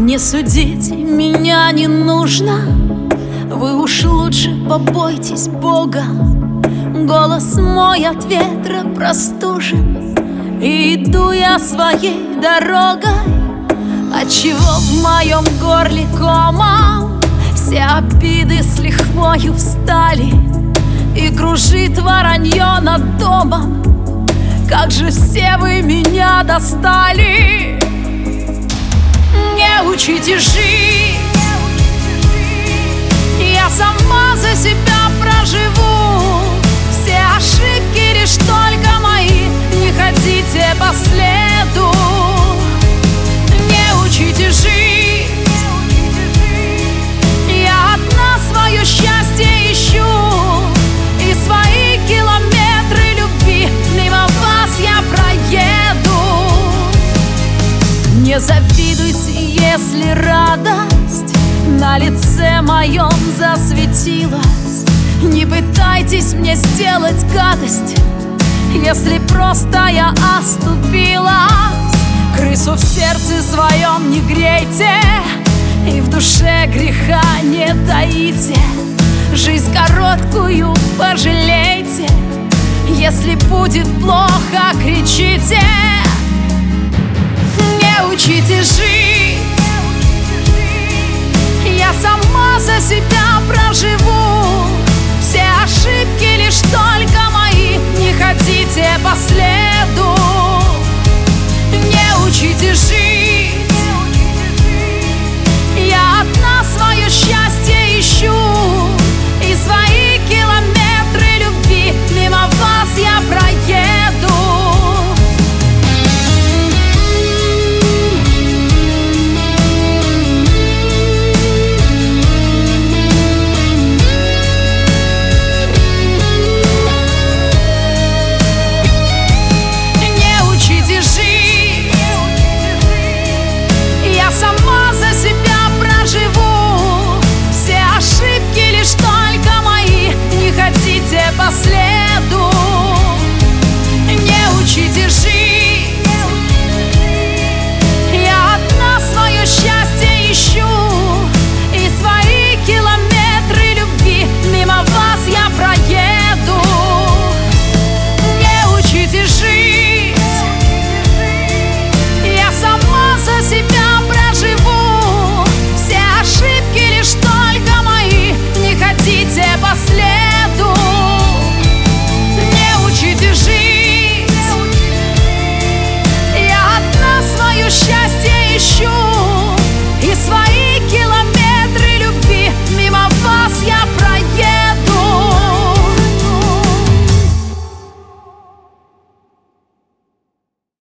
Не судите меня не нужно, вы уж лучше побойтесь Бога. Голос мой от ветра простужен, и иду я своей дорогой. Отчего в моем горле комом все обиды с лихвою встали, и кружит воронье над домом. Как же все вы меня достали! Не учите жить, я сама за себя проживу. Все ошибки лишь только мои, не ходите по следу. Не учите жить, я одна свое счастье ищу, и свои километры любви мимо вас я проеду. Не завидуйте, если радость на лице моем засветилась. Не пытайтесь мне сделать гадость, если просто я оступилась. Крысу в сердце своем не грейте, и в душе греха не таите. Жизнь короткую пожалейте, если будет плохо, кричите. Не учите жить, я сама за себя проживу.